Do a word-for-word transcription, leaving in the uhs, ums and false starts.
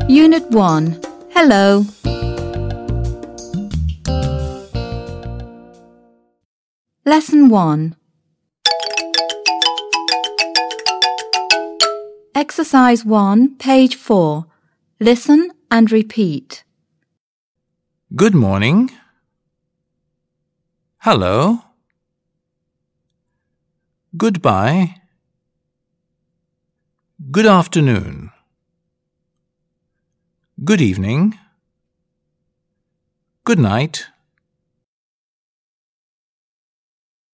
Unit one. Hello. Lesson one. Exercise one, page four. Listen and repeat. Good morning. Hello. Goodbye. Good afternoon. Good evening. Good night.